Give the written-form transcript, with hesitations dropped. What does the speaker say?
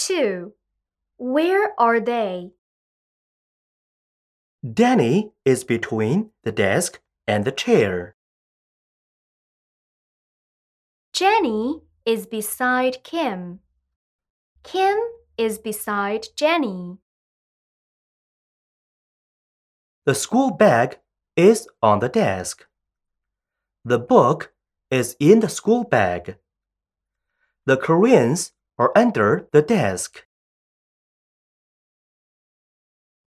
2. Where are they? Danny is between the desk and the chair. Jenny is beside Kim. Kim is beside Jenny. The school bag is on the desk. The book is in the school bag. The crayons are under the desk.